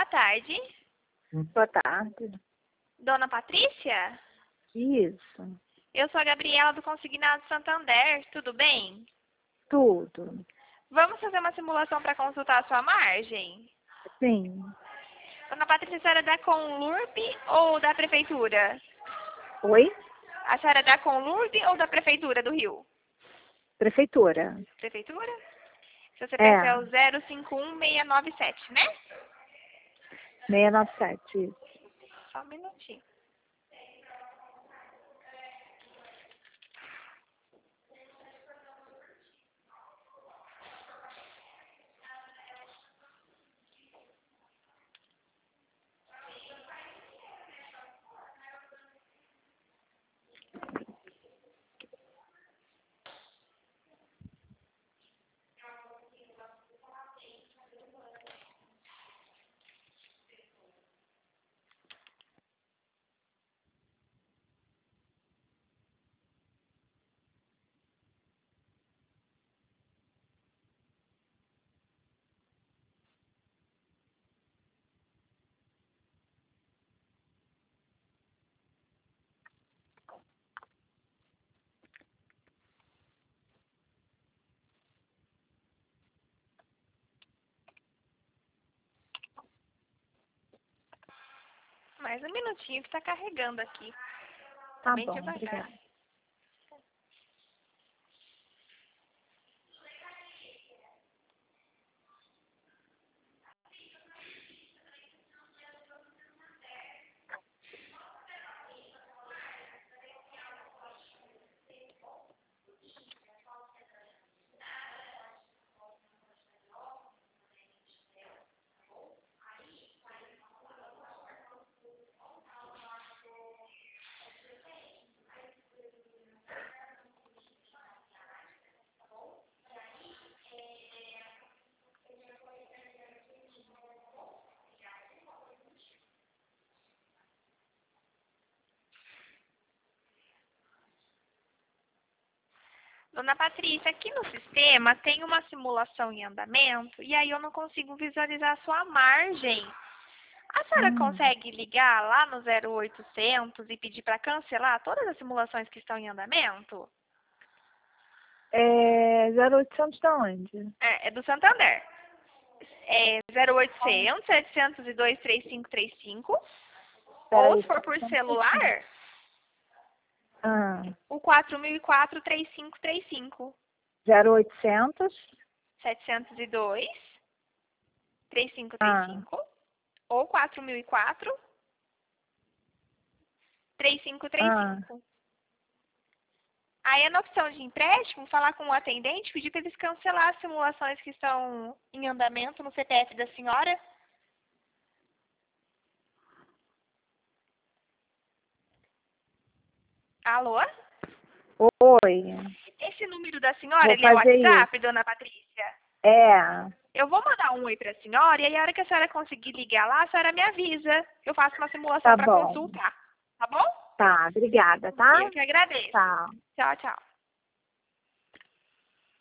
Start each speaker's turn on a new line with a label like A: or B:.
A: tarde.
B: Boa tarde.
A: Dona Patrícia?
B: Isso.
A: Eu sou a Gabriela do Consignado Santander, tudo bem?
B: Tudo.
A: Vamos fazer uma simulação para consultar a sua margem?
B: Sim.
A: Dona Patrícia, a senhora é da Conlurb ou da Prefeitura?
B: Oi?
A: A senhora é da Conlurb ou da Prefeitura do Rio?
B: Prefeitura.
A: Prefeitura? Seu CPF é o
B: É.
A: 051697, né?
B: 697. Isso.
A: Só um minutinho. Mais um minutinho que está carregando aqui.
B: Tá
A: Bem
B: bom,
A: devagar.
B: obrigada.
A: Dona Patrícia, aqui no sistema tem uma simulação em andamento e aí eu não consigo visualizar a sua margem. A senhora consegue ligar lá no 0800 e pedir para cancelar todas as simulações que estão em andamento?
B: 0800 da onde?
A: É do Santander. É 0800 702 3535. Ou
B: Peraí,
A: se for por celular,
B: Ah,
A: o 4004 3535.
B: 0800?
A: 702
B: Ah,
A: 3535 ou 4004
B: ah.
A: 3535. Aí é na opção de empréstimo, falar com o atendente, pedir para eles cancelar as simulações que estão em andamento no CPF da senhora. Alô?
B: Oi.
A: Esse número da senhora,
B: Vou
A: ele é o
B: fazer
A: WhatsApp,
B: isso.
A: dona Patrícia?
B: É.
A: Eu vou mandar um oi para a senhora e aí a hora que a senhora conseguir ligar lá, a senhora me avisa. Eu faço uma simulação
B: Tá
A: para
B: bom.
A: consultar. Tá bom?
B: Tá, obrigada, tá?
A: Eu que agradeço.
B: Tchau.
A: Tchau, tchau.